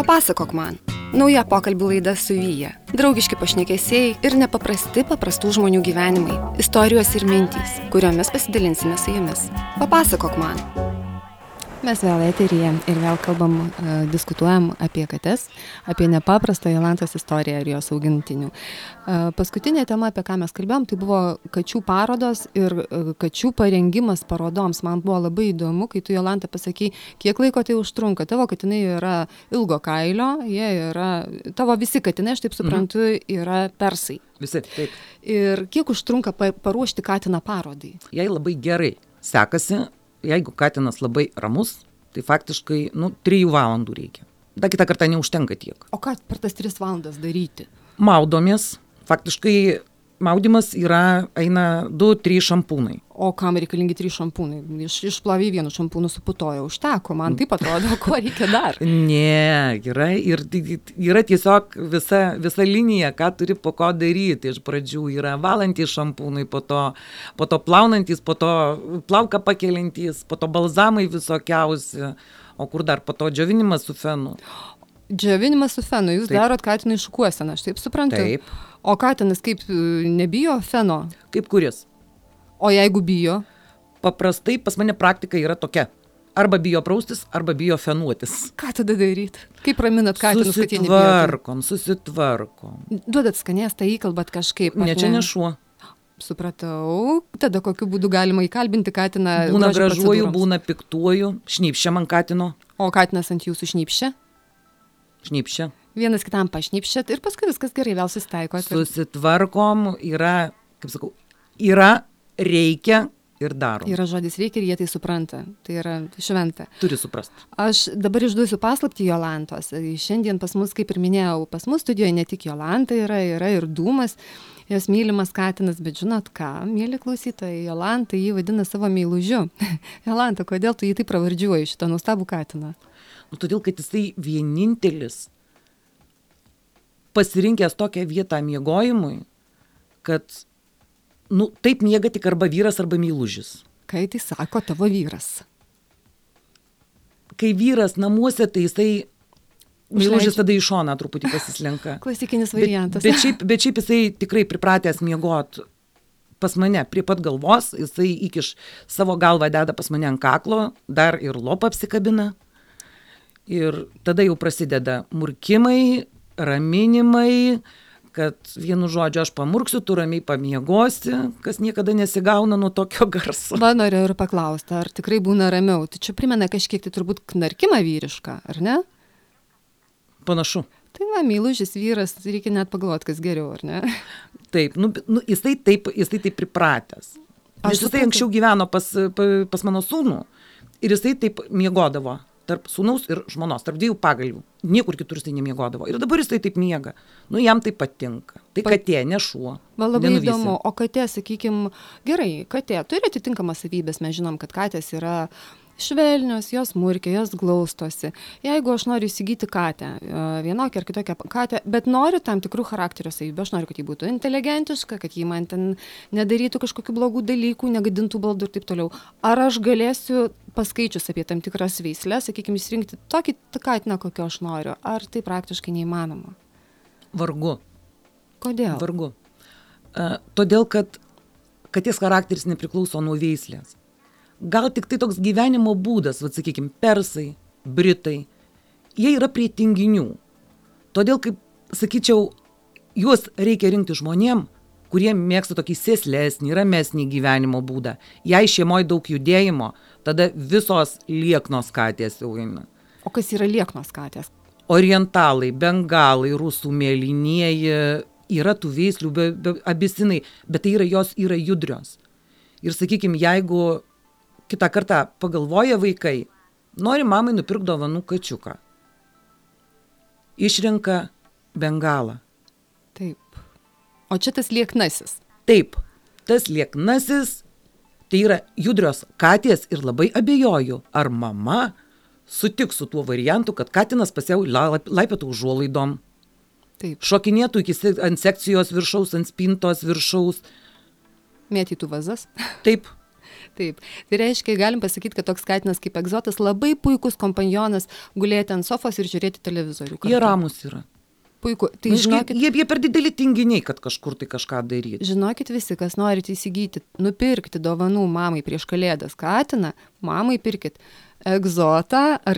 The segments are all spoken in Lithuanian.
Papasakok man. Nauja pokalbių laida su Vyja. Draugiški pašnekesiai ir paprastų žmonių gyvenimai. Istorijos ir mintys, kuriomis pasidalinsime su jumis. Papasakok man. Mes vėl eteryje ir vėl diskutuojam apie kates, apie nepaprastą Jolantos istoriją ir jos augintinių. Paskutinė tema, apie ką mes kalbėjom, tai buvo kačių parodos ir kačių parengimas parodoms. Man buvo labai įdomu, kai tu, Jolanta, pasakei, kiek laiko tai užtrunka. Tavo katinai yra ilgo kailio, jie yra, tavo visi katinai, aš taip suprantu, yra persai. Visi, taip. Ir kiek užtrunka paruošti katiną parodai? Jai labai gerai sekasi. Jeigu katinas labai ramus, tai faktiškai 3 valandų reikia. Dar kitą kartą neužtenka tiek. O ką per tas 3 valandas daryti? Maudomės. Faktiškai maudimas eina 2-3 šampūnai. O kam reikalingi 3 šampūnai? Išplavai vienu šampūnu suputojo, užteko. Man taip atrodo, ko reikia dar. Ne, yra tiesiog visa linija, ką turi po ko daryti. Iš pradžių yra valantys šampūnai, po to plaunantys, po to plauką pakeliantys, po to balzamai visokiausi, o kur dar po to džiovinimas su fenu. Džiovinimas su fenu, jūs darot katinui šukuoseną, aš taip suprantu. Taip. O katinas kaip nebijo feno? Kaip kuris. O jeigu bijo? Paprastai pas mane praktika yra tokia. Arba bijo praustis, arba bijo fenuotis. Ką tada daryti? Kaip raminat katinus, kad jie nebijotų? Susitvarkom. Duodat skanėstą, įkalbat kažkaip? Ne, čia ne šuo. Supratau. Tada kokiu būdu galima įkalbinti katiną? Būna gražuoju, būna piktuoju. Šnypščia man katino. O katinas ant jūsų šnypščia? Šnypščia. Vienas kitam pašnypščiat ir paskui viskas gerai, vėl susitaikot. Susitvarkom, yra, reikia ir darom. Yra žodis reikia ir jie tai supranta. Tai yra šventa. Turi suprasti. Aš dabar išduosiu paslaptį Jolantos. Šiandien pas mus, kaip ir minėjau, pas mus studijoje ne tik Jolanta yra ir Dūmas, jos mylimas katinas, bet žinot ką, mėly klausytojai, Jolanta jį vadina savo meilužiu. Jolanta, kodėl tu jį taip pravardžiuoji, šitą nuostabų katiną? Todėl, kad jisai vienintelis pasirinkęs tokią vietą miegojimui, kad taip miega tik arba vyras, arba meilužis. Kai tai sako tavo vyras? Kai vyras namuose, tai jisai meilužis tada į šoną truputį pasislenka. Klasikinis variantas. Bet šiaip jisai tikrai pripratęs miegot pas mane prie pat galvos, jisai įkiš savo galvą, deda pas mane ant kaklo, dar ir lopą apsikabina. Ir tada jau prasideda murkimai, raminimai, kad vienu žodžiu aš pamurksiu, tu ramiai pamiegosi, kas niekada nesigauna nuo tokio garso. Va, norėjau ir paklausti, ar tikrai būna ramiau? Tai čia primena kažkiek tai turbūt knarkimą vyrišką, ar ne? Panašu. Tai va, meilužis vyras, reikia net pagalvoti, kas geriau, ar ne? Taip, jisai taip pripratęs. Jisai anksčiau gyveno pas mano sūnų ir jisai taip miegodavo. Tarp sūnaus ir žmonos, tarp 2 pagalvių. Niekur kitur jisai nemiegodavo. Ir dabar jisai taip miega. Jam tai patinka. Tai katė, ne šuo. Man labai įdomu. O katė, sakykim, gerai, katė turi atitinkamas savybės. Mes žinom, kad katės yra švelnios, jos murkia, jos glaustosi. Jeigu aš noriu įsigyti katę, vienokią ar kitokią katę, bet noriu tam tikrų charakterio savybių, aš noriu, kad ji būtų inteligentiška, kad ji man ten nedarytų kažkokių blogų dalykų, negadintų baldų ir taip toliau. Ar aš galėsiu, paskaičius apie tam tikras veislės, sakykime, išsirinkti tokį katiną, kokio aš noriu? Ar tai praktiškai neįmanoma? Vargu. Kodėl? Vargu. Todėl, kad katės charakteris nepriklauso nuo veislės. Gal tik tai toks gyvenimo būdas, sakykime, persai, britai, jie yra prie tinginių. Todėl, kaip sakyčiau, juos reikia rinkti žmonėm, kurie mėgsta tokį sėslesnį, ramesnį gyvenimo būdą. Jei šeimoje daug judėjimo, tada visos lieknos katės jau eina. O kas yra lieknos katės? Orientalai, bengalai, rusų mėlynieji, yra tų veislių, abisinai, bet tai jos yra judrios. Ir sakykime, jeigu kitą kartą pagalvoja vaikai, nori mamai nupirkti dovanų kačiuką. Išrenka bengalą. Taip. O čia tas lieknasis. Taip. Tas lieknasis, tai yra judrios katės ir labai abejoju, ar mama sutiks su tuo variantu, kad katinas pasiau laipėtų užuolaidom. Taip. Šokinėtų ant sekcijos viršaus, ant spintos viršaus. Mėtytų vazas. Taip. Taip. Tai reiškia, galim pasakyti, kad toks katinas kaip egzotas labai puikus kompanionas gulėti ant sofos ir žiūrėti televizorių. Jie ramus yra. Puiku. Tai žinokit, jie per dideli tinginiai, kad kažkur tai kažką daryti. Žinokit visi, kas norite įsigyti, nupirkti dovanų mamai prieš kalėdas katiną, mamai pirkit egzotą, ar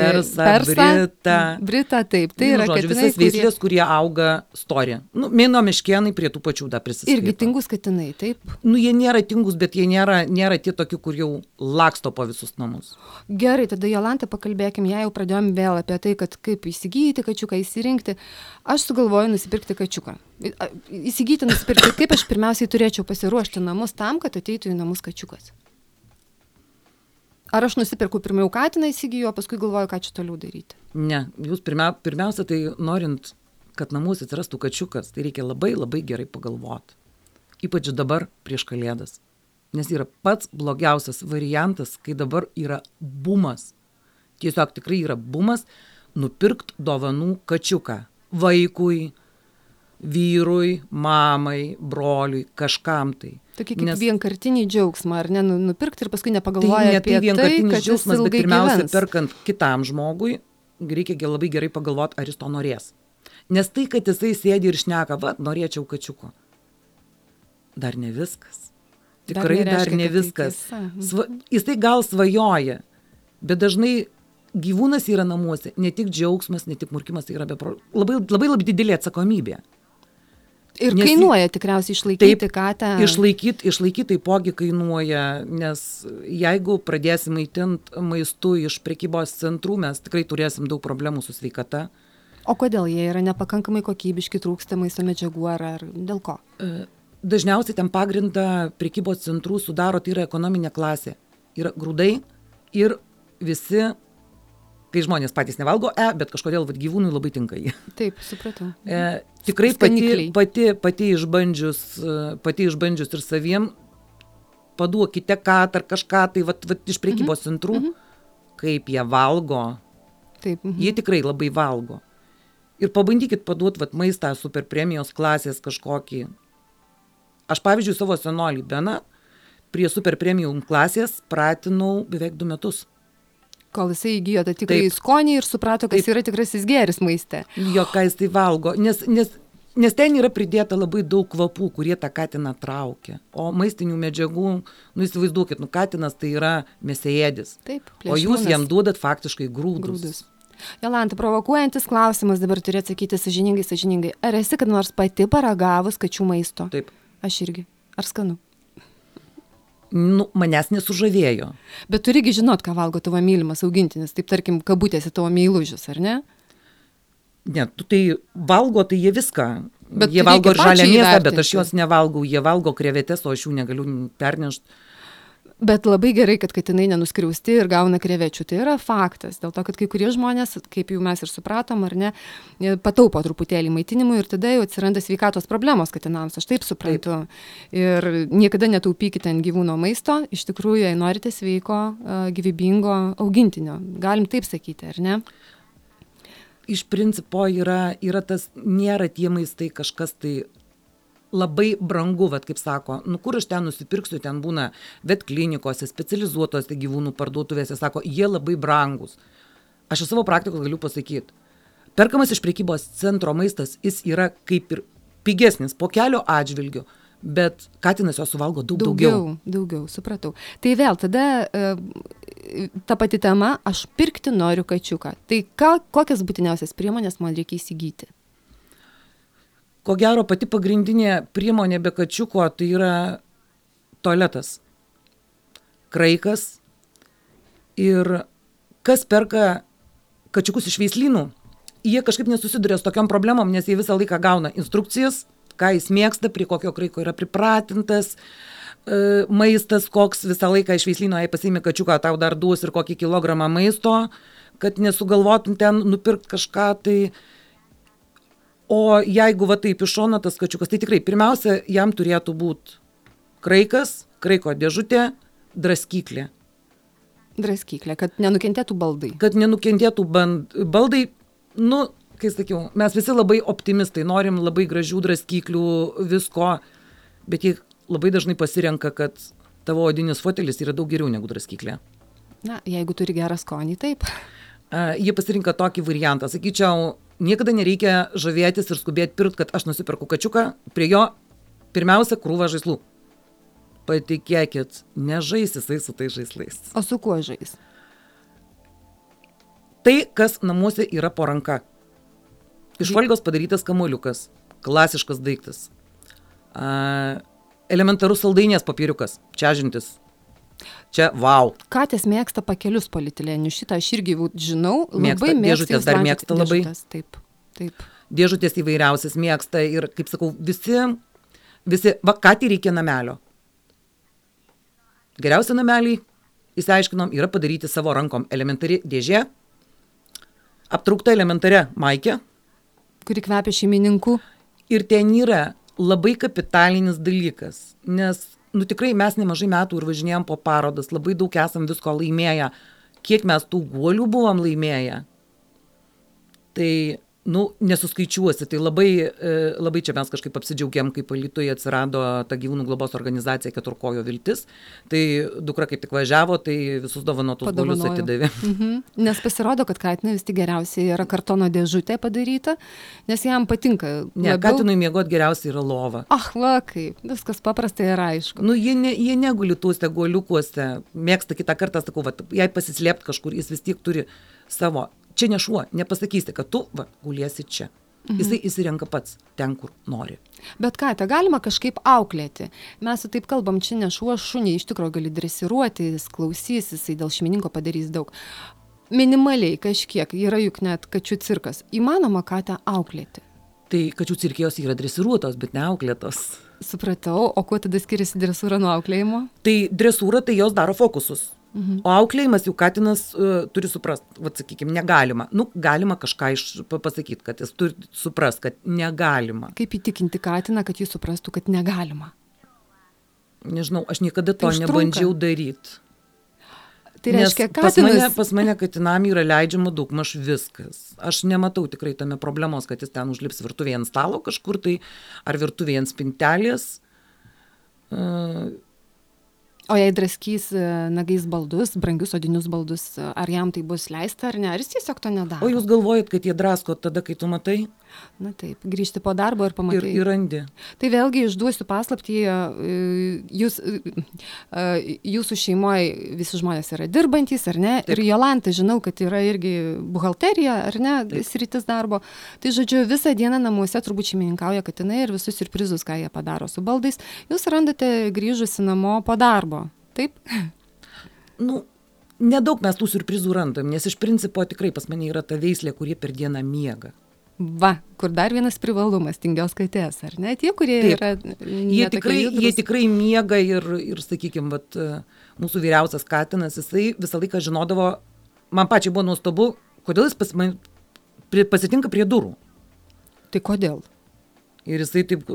Britą, taip. Tai yra žodžiu, katinai, visas veislės, kurie auga storė. Mėno meškėnai prie tų pačių dar prisiskaito. Irgi tingus katinai, taip? Jie nėra tingus, bet jie nėra tie tokie, kur jau laksto po visus namus. Gerai, tada Jolanta pakalbėkim, jau pradėjom vėl apie tai, kad kaip įsigyti kačiuką, įsirinkti. Aš sugalvoju nusipirkti kačiuką. Įsigyti, nusipirkti, kaip aš pirmiausiai turėčiau pasiruošti namus tam, kad ateitų į namus kačiukas. Ar aš nusipirku pirmiau katiną įsigijo, o paskui galvoju, ką čia toliau daryti? Ne, jūs pirmiausia, tai norint, kad namuose atsirastų kačiukas, tai reikia labai labai gerai pagalvoti. Ypač dabar prieš kalėdas. Nes yra pats blogiausias variantas, kai dabar yra bumas. Tiesiog tikrai yra bumas nupirkt dovanų kačiuką. Vaikui, vyrui, mamai, broliui, kažkam tai. Tokį kaip vienkartinį džiaugsmą, ar ne, nupirkti ir paskui nepagalvoja apie tai, kad jis ilgai bet pirmiausia, gyvens. perkant kitam žmogui, reikia labai gerai pagalvoti, ar jis to norės. Nes tai, kad jisai sėdi ir šneka, norėčiau kačiuko. Dar ne viskas. Tikrai dar ne viskas. Jisai gal svajoja, bet dažnai gyvūnas yra namuose, ne tik džiaugsmas, ne tik murkimas, tai yra labai, labai, labai didelė atsakomybė. Ir kainuoja tikriausiai išlaikyti katę. Išlaikyti taipogi kainuoja, nes jeigu pradėsim maitinti maistu iš prekybos centrų, mes tikrai turėsim daug problemų su sveikata. O kodėl jie yra nepakankamai kokybiški, trūksta maisto medžiagų ar dėl ko? Dažniausiai ten pagrindą prekybos centrų sudaro, tai yra ekonominė klasė. Yra grūdai ir visi, kai žmonės patys nevalgo, bet kažkodėl gyvūnui labai tinka jie. Taip, supratau. Tikrai pati išbandžius ir saviem, paduokite katą ar kažką, tai iš prekybos centrų, kaip jie valgo, jie tikrai labai valgo. Ir pabandykit paduoti maistą super premijos klasės kažkokį. Aš pavyzdžiui savo senolį Beną prie super premium klasės pratinau beveik 2 metus. Kol jisai įgijo tą tikrai skonį ir suprato, kas yra tikrasis gėris maiste. Jo, ką jis tai valgo. Nes ten yra pridėta labai daug kvapų, kurie tą katiną traukia. O maistinių medžiagų, įsivaizduokit, katinas tai yra mėsėėdis. Taip, o jūs jam duodat faktiškai grūdus. Jolanta, provokuojantis klausimas, dabar turi atsakyti sąžiningai. Ar esi kad nors pati paragavus kačių maisto? Taip. Aš irgi. Ar skanu? Manęs nesužavėjo. Bet turigi žinot, ką valgo tavo mylimas augintinis. Taip, tarkim, kabutėse tavo meilužis, ar ne? Ne, tai valgo, tai jie viską. Jie valgo ir žalią mėsą, bet aš jos nevalgau. Jie valgo krevetes, o aš jų negaliu pernešti. Bet labai gerai, kad katinai nenuskriausti ir gauna krevečių. Tai yra faktas. Dėl to, kad kai kurie žmonės, kaip jau mes ir supratom, ar ne, pataupo truputėlį maitinimui ir tada jau atsiranda sveikatos problemos katinams. Aš taip suprantu. Ir niekada netaupykite ant gyvūno maisto. Iš tikrųjų, jei norite sveiko, gyvybingo augintinio. Galim taip sakyti, ar ne? Iš principo yra tas, nėra tie maistai kažkas tai labai brangu, kaip sako, kur aš ten nusipirksiu, ten būna vetklinikose, specializuotose gyvūnų parduotuvėse, sako, jie labai brangus. Aš iš savo praktikos galiu pasakyti, perkamas iš prekybos centro maistas, jis yra kaip ir pigesnis po kelio atžvilgių, bet katinas jo suvalgo daugiau. Daugiau, supratau. Tai vėl, tada ta pati tema, aš pirkti noriu kačiuką. Tai kokias būtiniausias priemonės man reikia įsigyti? Ko gero, pati pagrindinė priemonė be kačiuko tai yra tualetas, kraikas ir kas perka kačiukus iš veislynų, jie kažkaip nesusiduria su tokiom problemom, nes jie visą laiką gauna instrukcijas, ką jis mėgsta, prie kokio kraiko yra pripratintas, maistas, koks visą laiką iš veislyno, jei pasiimi kačiuką, tau dar duos ir kokį kilogramą maisto, kad nesugalvotum ten nupirkti kažką tai. O jeigu taip iš šono tas kačiukas, tai tikrai pirmiausia, jam turėtų būti kraikas, kraiko dėžutė, draskyklė. Draskyklė, kad nenukentėtų baldai. Kad nenukentėtų baldai, kai sakiau, mes visi labai optimistai, norim labai gražių draskyklių, visko, bet jie labai dažnai pasirenka, kad tavo odinis fotelis yra daug geriau negu draskyklė. Na, jeigu turi gerą skonį, taip. Jie pasirinka tokį variantą. Sakyčiau, niekada nereikia žavėtis ir skubėti pirkt, kad aš nusipirku kačiuką, prie jo pirmiausia krūva žaislų. Patikėkit, nežais jisai su tais žaislais. O su kuo žais? Tai, kas namuose yra po ranka. Iš valgos padarytas kamuoliukas, klasiškas daiktas. Elementarus saldainės papieriukas, čiažintis. Čia, wow. Katės mėgsta pakelius polietilenius. Šitą aš irgi žinau. Mėgsta, labai dėžutės dar mėgsta labai. Taip, taip. Dėžutės įvairiausias mėgsta ir, kaip sakau, visi, va, katį reikia namelio. Geriausia namelį, įsiaiškinom, yra padaryti savo rankom. Elementari dėžė, aptraukta elementaria maikė. Kuri kvepia šeimininkų. Ir ten yra labai kapitalinis dalykas, nes tikrai mes nemažai metų ir važinėjom po parodas, labai daug esam visko laimėję. Kiek mes tų guolių buvom laimėję, tai, nesuskaičiuosi. Tai labai čia mes kažkaip apsidžiaugėm, kaip Alytuje atsirado ta gyvūnų globos organizacija Keturkojo viltis. Tai dukra kaip tik važiavo, tai visus dovanotus guolius atidavė. Nes pasirodo, kad katinai vis tik geriausiai yra kartono dėžutė padaryta, nes jam patinka. Ne, katinui miegot geriausiai yra lova. Va, kaip, viskas paprastai ir aišku. Jie neguli tuose guoliukuose, mėgsta kitą kartą, sakau, jei pasislėpt kažkur, jis vis tiek turi savo. Čia ne šuo, nepasakysi, kad tu guliesi čia. Jisai įsirenka pats ten, kur nori. Bet katę galima kažkaip auklėti. Mes taip kalbam, čia ne šuo, šunį iš tikrųjų gali dresiruoti, jis klausys, jisai dėl šeimininko padarys daug. Minimaliai kažkiek, yra juk net kačių cirkas. Įmanoma katę auklėti. Tai kačių cirkijos yra dresiruotos, bet ne auklėtos. Supratau, o kuo tada skiriasi dresūra nuo auklėjimo? Tai dresūra, tai jos daro fokusus. O auklėjimas jau katinas turi suprasti, sakykime, negalima. Galima kažką pasakyti, kad jis turi suprasti, kad negalima. Kaip įtikinti katiną, kad jis suprastų, kad negalima? Nežinau, aš niekada to nebandžiau daryti. Tai reiškia, katinas... Pas mane katinam yra leidžiama daugmaž viskas. Aš nematau tikrai tame problemos, kad jis ten užlips virtuvėje ant stalo kažkur tai, ar virtuvėje ant spintelės. O jei draskys nagais baldus, brangius odinius baldus, ar jam tai bus leista ar ne, ar jis tiesiog to nedaro? O jūs galvojat, kad jie drasko tada, kai tu matai? Na taip, grįžti po darbo ir pamatai. Ir randi. Tai vėlgi išduosiu paslaptį, jūsų šeimoje visi žmonės yra dirbantys, ar ne? Taip. Ir Jolanta, žinau, kad yra irgi buhalterija, ar ne, sritis darbo. Tai žodžiu, visą dieną namuose turbūt šeimininkauja katinai ir visus siurprizus, ką jie padaro su baldais, jūs randate grįžusi namo po darbo. Taip? Nedaug mes tų siurprizų randam, nes iš principo tikrai pas mane yra ta veislė, kurie per dieną miega. Va, kur dar vienas privalumas tingios katės, ar ne? Tie, kurie Taip. yra... Jie tikrai miega ir sakykime, mūsų vyriausias katinas, jisai visą laiką žinodavo, man pačiai buvo nuostabu, kodėl jis pasitinka prie durų. Tai kodėl? Ir jisai taip,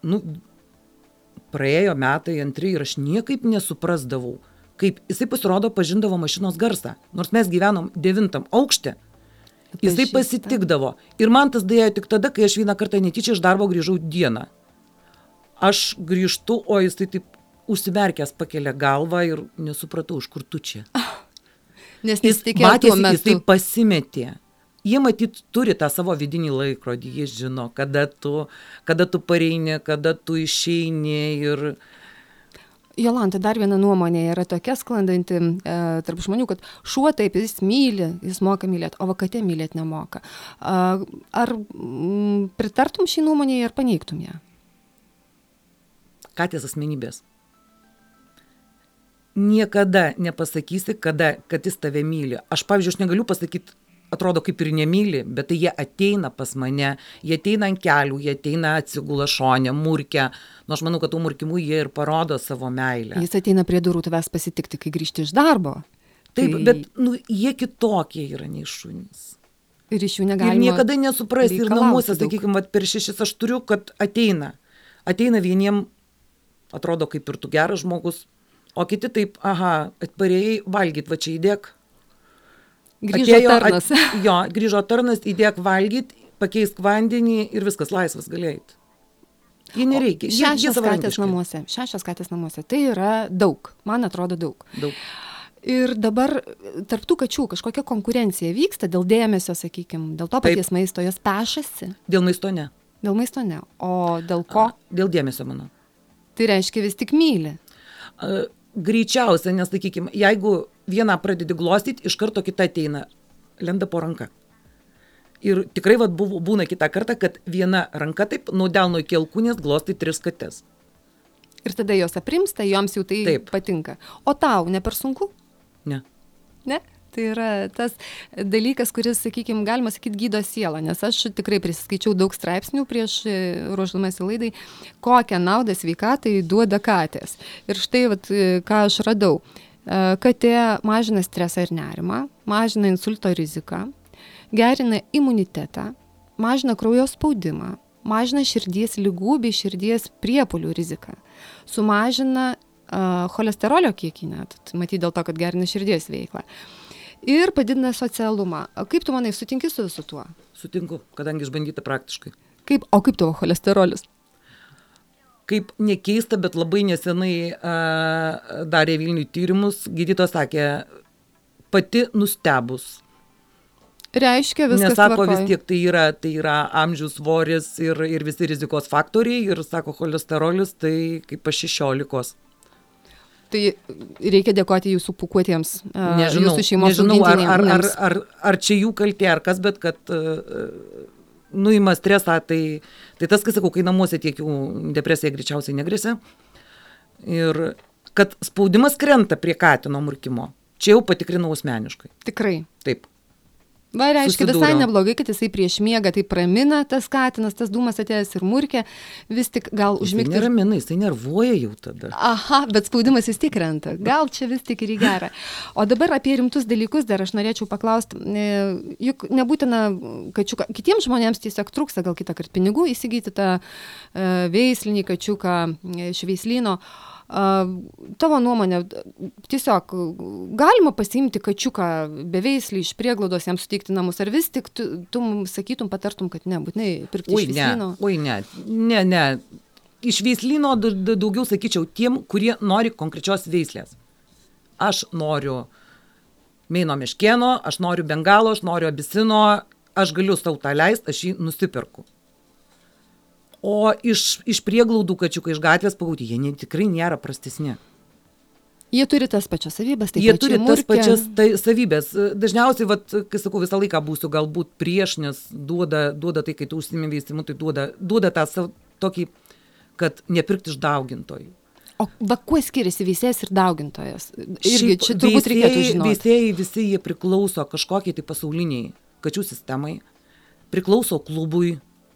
praėjo metai, antri ir aš niekaip nesuprasdavau, kaip jisai pasirodo pažindavo mašinos garsą, nors mes gyvenom 9 aukšte. Jisai pasitikdavo. Ir man tas dėjo tik tada, kai aš vieną kartą netyčia iš darbo grįžau dieną. Aš grįžtu, o jisai taip užsimerkęs pakelia galvą ir nesupratau, iš kur tu čia. Nes nesitikėjo tuo metu. Jisai pasimetė. Jie matyt turi tą savo vidinį laikrodį, jie žino, kada tu pareini, kada tu išeini ir... Jolanta, dar viena nuomonė yra tokia sklandanti tarp žmonių, kad šuo taip, jis myli, jis moka mylėti, o katė mylėti nemoka. Ar pritartum šį nuomonę ir paneigtum ją? Katės asmenybės. Niekada nepasakysi, kad jis tave myli. Aš, pavyzdžiui, aš negaliu pasakyti, atrodo kaip ir nemyli, bet tai jie ateina pas mane, jie ateina ant kelių, jie ateina atsigula šone, murkia. Aš manau, kad tų murkimų jie ir parodo savo meilę. Jis ateina prie durų tavęs pasitikti, kai grįžti iš darbo. Taip, bet jie kitokie yra nei šunys. Ir iš jų negalima. Ir niekada nesuprasti. Ir namuose, sakykime, per 6 aš turiu, kad ateina. Ateina vieniem, atrodo kaip ir tu geras žmogus, o kiti taip, atparėjai valgyt, va čia įdėk. Grįžo tarnas. Grįžo tarnas, įdėk valgyt, pakeisk vandenį ir viskas laisvas galėjai. Jie nereikia. Jie savarankiški. 6 katės namuose. Tai yra daug. Man atrodo daug. Daug. Ir dabar tarp tų kačių kažkokia konkurencija vyksta dėl dėmesio, sakykime, dėl to paties maisto, jos pešasi. Dėl maisto ne. Dėl maisto ne. O dėl ko? Dėl dėmesio, manau. Tai reiškia vis tik myli. Greičiausia, nes, sakykime, jeigu vieną pradedi glostyti, iš karto kita ateina, lenda po ranką. Ir tikrai būna kitą kartą, kad viena ranka taip nuo delno iki alkūnės glostai 3 kates. Ir tada jos aprimsta, joms jau tai patinka. O tau ne per sunku? Ne. Ne? Tai yra tas dalykas, kuris, sakykime, galima sakyti, gydo sielą, nes aš tikrai prisiskaičiau daug straipsnių prieš ruošdamasi laidai, kokią naudą sveikatai duoda katės. Ir štai, ką aš radau. Katė mažina stresą ir nerimą, mažina insulto riziką, gerina imunitetą, mažina kraujo spaudimą, mažina širdies ligų bei širdies priepuolių riziką, sumažina cholesterolio kiekį net, matyt dėl to, kad gerina širdies veiklą. Ir padidina socialumą. Kaip tu manai, sutinki su visu tuo? Sutinku, kadangi išbandyta praktiškai. O kaip tavo cholesterolis? Kaip nekeista, bet labai nesenai darė Vilniui tyrimus, gydytojas sakė, pati nustebus. Reiškia viskas tvarkoj. Nes sako, tvarkoj. vis tiek tai yra amžius, svoris ir visi rizikos faktoriai. Ir sako, cholesterolis tai kaip po 16. Tai reikia dėkoti jūsų pūkuotiems, jūsų šeimos nežinau, augintiniams. ar čia jų kaltė, ar kas, bet kad nuima stresą, tai tas, kai sakau, kai namuose tiek jų depresija greičiausiai negrėsia. Ir kad spaudimas krenta prie katino murkimo, čia jau patikrinau asmeniškai. Tikrai. Taip. Va, reiškia visai neblogai, kad jisai prieš miegą tai pramina tas katinas, tas dūmas atėjęs ir murkia, vis tik gal užmigti. Jisai neramina, jisai nervuoja jau tada. Aha, bet spaudimas vis tik krenta. Gal čia vis tik ir į gerą. O dabar apie rimtus dalykus dar aš norėčiau paklausti. Juk nebūtina kačiuką. Kitiems žmonėms tiesiog trūksta gal kitą kartą pinigų įsigyti tą veislinį kačiuką iš veislyno. Tavo nuomonė, tiesiog galima pasiimti kačiuką beveislį iš prieglaudos, jam suteikti namus, ar vis tik tu sakytum, patartum, kad ne, būtinai pirkti iš veislyno? Ne. Iš veislyno daugiau sakyčiau tiem, kurie nori konkrečios veislės. Aš noriu Meino meškėno, aš noriu bengalo, aš noriu abisino, aš galiu sau tą leisti, aš jį nusipirku. O iš prieglaudų kačiukai iš gatvės pagauti, jie tikrai nėra prastesni. Jie turi tas pačias savybės, jie turi tas pačias savybės. Dažniausiai, kai sakau, visą laiką būsiu galbūt prieš, nes duoda tai, kai tu užsiimi veisimu, tai duoda tą tokį, kad nepirkti iš daugintojų. O kuo skiriasi veisėjas ir daugintojas? Irgi čia turbūt reikėtų žinoti. Veisėjai visi jie priklauso kažkokiai tai pasauliniai kačių sistemai, priklauso klubui.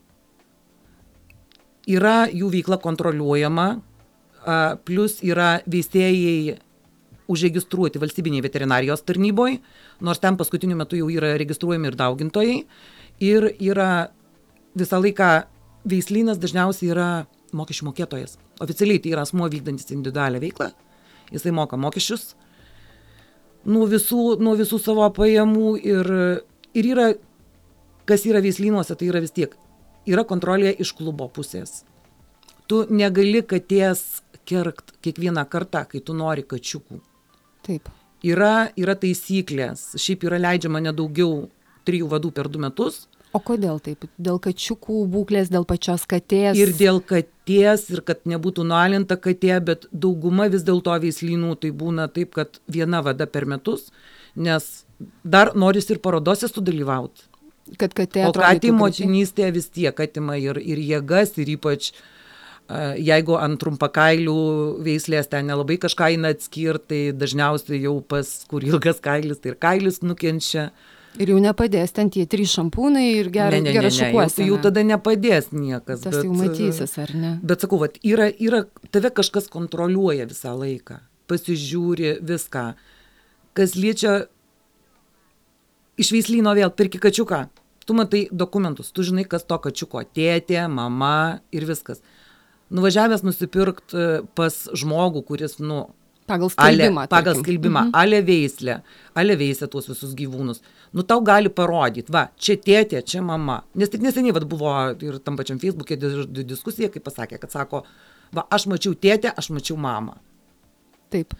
Yra jų veikla kontroliuojama, plus yra veisėjai užregistruoti valstybiniai veterinarijos tarnyboje, nors ten paskutiniu metu jau yra registruojami ir daugintojai. Ir yra visą laiką veislynas dažniausiai yra mokesčių mokėtojas. Oficialiai tai yra asmuo vykdantis individualią veiklą, jisai moka mokesčius nuo visų savo pajamų ir yra, kas yra veislynuose, tai yra vis tiek. Yra kontrolė iš klubo pusės. Tu negali katės kerkt kiekvieną kartą, kai tu nori kačiukų. Taip. Yra taisyklės. Šiaip yra leidžiama nedaugiau 3 vadų per 2 metus. O kodėl taip? Dėl kačiukų būklės, dėl pačios katės? Ir dėl katės, ir kad nebūtų nualinta katė, bet dauguma vis dėlto veislynų tai būna taip, kad 1 vada per metus, nes dar norisi ir parodose sudalyvauti. Kad katė o katė motinystėje vis tiek atima ir jėgas, ir ypač jeigu ant trumpakailių veislės ten nelabai kažką eina atskirti, tai dažniausiai jau pas kur ilgas kailis, tai ir kailis nukenčia. Ir jau nepadės ten tie 3 šampūnai ir gera šukuosena. Jau tada nepadės niekas. Tas jau matysis, ar ne? Bet sakau, yra tave kažkas kontroliuoja visą laiką, pasižiūri viską, kas liečia. Iš veislyno vėl pirki kačiuką, tu matai dokumentus, tu žinai, kas to kačiuko tėtė, mama ir viskas. Nuvažiavęs nusipirkt pas žmogų, kuris, Pagal skelbimą. Pagal skelbimą, ale veislę tuos visus gyvūnus. Nu, tau gali parodyti, va, čia tėtė, čia mama. Nes tik neseniai buvo ir tam pačiam Facebook'e diskusija, kaip pasakė, kad sako, va, aš mačiau tėtę, aš mačiau mamą. Taip.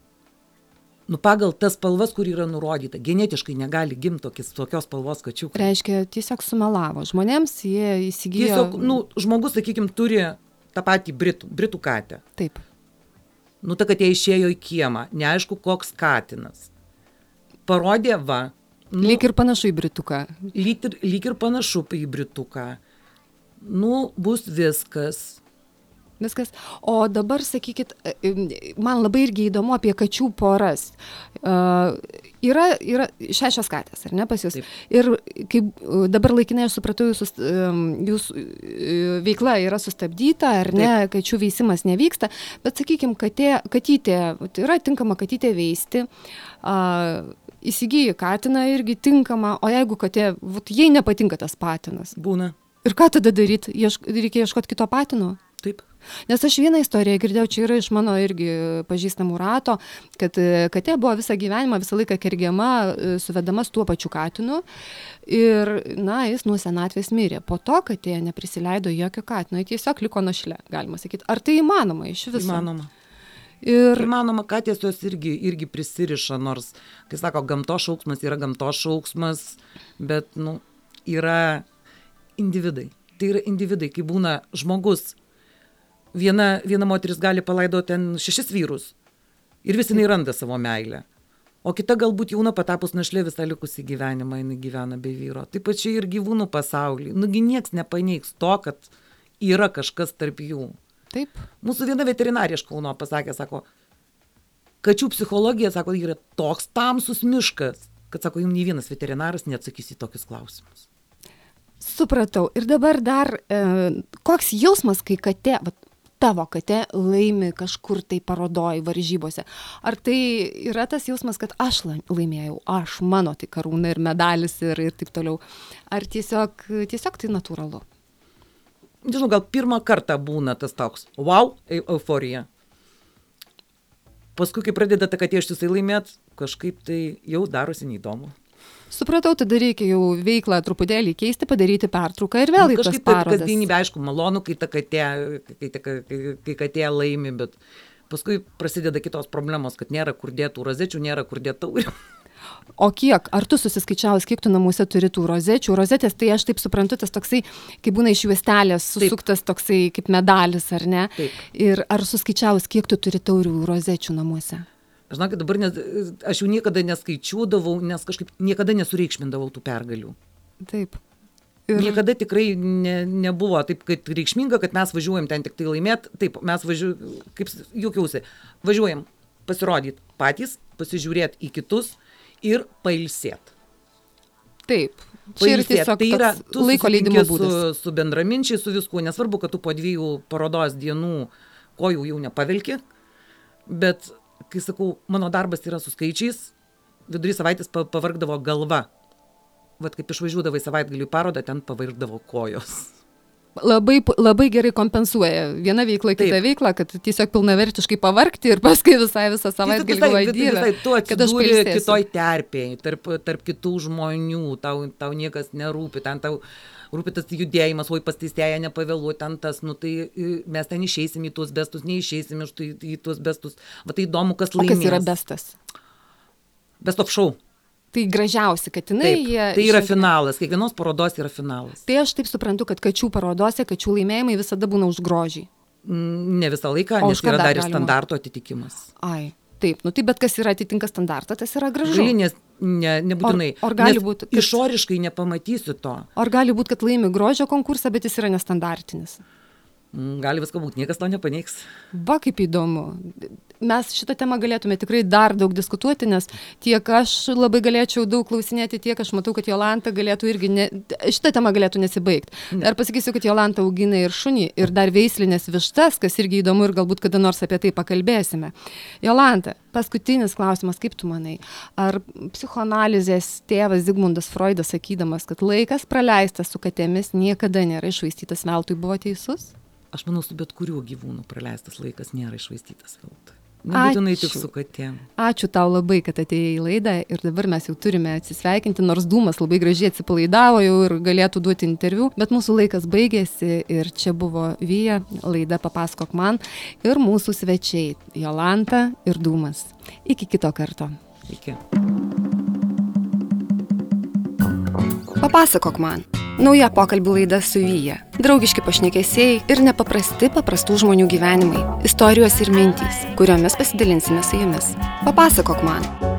Nu, pagal tas spalvas, kur yra nurodyta, genetiškai negali gimti tokios spalvos kačiukai. Reiškia, tiesiog sumelavo. Žmonėms jie įsigijo... Tiesiog, nu, žmogus, sakykime, turi tą patį britų katę. Taip. Nu, ta katė išėjo į kiemą, neaišku, koks katinas. Parodė, va. Nu, lyg ir panašu į brituką. Lyg ir panašu į brituką. Nu, bus viskas. Viskas. O dabar, sakykit, man labai irgi įdomu apie kačių poras. Yra 6 katės, ar ne, pas jūs? Taip. Ir kaip dabar laikinai aš supratau, jūsų veikla yra sustabdyta, ar ne, taip, kačių veisimas nevyksta, bet, sakykim, katytė, yra tinkama katytė veisti, įsigyji katiną irgi tinkama, o jeigu katė, jai nepatinka tas patinas. Būna. Ir ką tada daryti? Reikia ieškoti kito patino? Taip. Nes aš vieną istoriją girdėjau, čia yra iš mano irgi pažįstamų rato, kad katė buvo visą gyvenimą, visą laiką kergiama, suvedama su tuo pačiu katinu ir, na, jis nuo senatvės mirė. Po to katė neprisileido jokio katino, jis tiesiog liko našle, galima sakyti. Ar tai įmanoma iš viso? Įmanoma. Ir... Įmanoma, katės jos irgi prisiriša, nors, kai sako, gamtos šauksmas yra gamtos šauksmas, bet, nu, yra individai. Tai yra individai, kai būna žmogus. Viena moteris gali palaidoti ten 6 vyrus ir visi jinai randa savo meilę. O kita galbūt jauna patapus našlė visą likusį gyvenimą, jinai gyvena be vyro. Taip pat čia ir gyvūnų pasaulyje. Nugi nieks nepaneigs to, kad yra kažkas tarp jų. Taip. Mūsų viena veterinarė iš Kauno pasakė, sako, kačių psichologija, sako, yra toks tamsus miškas, kad, sako, jums nei vienas veterinaras neatsakys į tokius klausimus. Supratau. Ir dabar dar koks jausmas, kai katė... tavo katė laimi kažkur tai parodoj, varžybose. Ar tai yra tas jausmas, kad aš laimėjau, mano tai karūna ir medalis ir taip toliau. Ar tiesiog tai natūralu? Nežinau, gal pirmą kartą būna tas toks, wow, euforija. Paskui, kai pradeda ta katė ištisai laimėt, kažkaip tai jau darosi neįdomu. Supratau, tada reikia jau veiklą truputėlį keisti, padaryti pertrauką ir vėl į tas parodas. Kažkaip kasdienybė, aišku, malonu, kai katė laimi, bet paskui prasideda kitos problemos, kad nėra kur dėtų rozečių, nėra kur dėtų taurių. O kiek? Ar tu susiskaičiavus, kiek tu namuose turi tų rozečių? Rozetės, tai aš taip suprantu, tas toksai, kai būna iš juostelės susuktas toksai kaip medalis, ar ne? Taip. Ir ar suskaičiavus, kiek tu turi taurių rozečių namuose? Žinokit, dabar aš jau niekada neskaičiuodavau, nes kažkaip niekada nesureikšmindavau tų pergalių. Taip. Ir... Niekada tikrai nebuvo taip, kad reikšminga, kad mes važiuojam ten tik tai laimėt. Taip, mes važiuojam, kaip juokiausi, važiuojam pasirodyti patys, pasižiūrėti į kitus ir pailsėti. Taip. Čia ir tiesiog tai yra, toks laiko leidimo būdas. Su bendraminčiai, su viskuo, nesvarbu, kad tu po 2 parodos dienų kojų jau nepavelki, bet kai sakau, mano darbas yra su skaičiais, vidury savaitės pavargdavo galva. Vat kaip išvažiuodavai savaitgalį į parodą, ten pavargdavo kojos. Labai gerai kompensuoja viena veikla, kita veikla, kad tiesiog pilnavertiškai pavargti ir paskui visą savaitgalį galvoji, Dieve, tu atsidūri kitoj terpėj, tarp kitų žmonių, tau niekas nerūpi, ten tau rūpi tas judėjimas, oi pas teisėją nepavėluo, ten tas, nu tai mes ten išeisim į tuos bestus, neišeisim į tuos bestus. Va tai įdomu, kas laimės. O kas yra bestas? Best of show. Tai gražiausi katinai. Taip, tai yra finalas, kiekvienos parodos yra finalas. Tai aš taip suprantu, kad kačių parodose, kačių laimėjimai visada būna už grožį. Ne visą laiką, nes yra dar ir standarto atitikimas. Ai. Taip, nu tai bet kas yra atitinka standartą, tas yra gražu. Gali, nebūtinai. Ar gali būti, kad... Išoriškai nepamatysiu to. Ar gali būti, kad laimi grožio konkursą, bet jis yra nestandartinis? Gali viską būti, niekas to nepaneigs. Va, kaip įdomu. Mes šitą temą galėtume tikrai dar daug diskutuoti, nes tiek aš labai galėčiau daug klausinėti, tiek aš matau, kad Jolanta galėtų irgi, šitą temą galėtų nesibaigti. Dar pasakysiu, kad Jolanta augina ir šunį, ir dar veislinės vištas, kas irgi įdomu ir galbūt kada nors apie tai pakalbėsime. Jolanta, paskutinis klausimas, kaip tu manai, ar psichoanalizės tėvas Zigmundas Freudas sakydamas, kad laikas praleistas su katėmis niekada nėra iššvaistytas veltui, buvo teisus? Aš manau, su bet kuriuo gyvūnu praleistas laikas nėra iššvaistytas veltui. Nebūtinai tik su katėm. Ačiū tau labai, kad atėjai į laidą ir dabar mes jau turime atsisveikinti, nors Dūmas labai gražiai atsipalaidavo jau ir galėtų duoti interviu, bet mūsų laikas baigėsi ir čia buvo Vija, laida Papasakok man ir mūsų svečiai Jolanta ir Dūmas. Iki kito karto. Iki. Papasakok man. Nauja pokalbių laida su Vija. Draugiški pašnekesiai ir paprastų žmonių gyvenimai. Istorijos ir mintys, kuriomis pasidalinsime su jumis. Papasakok man.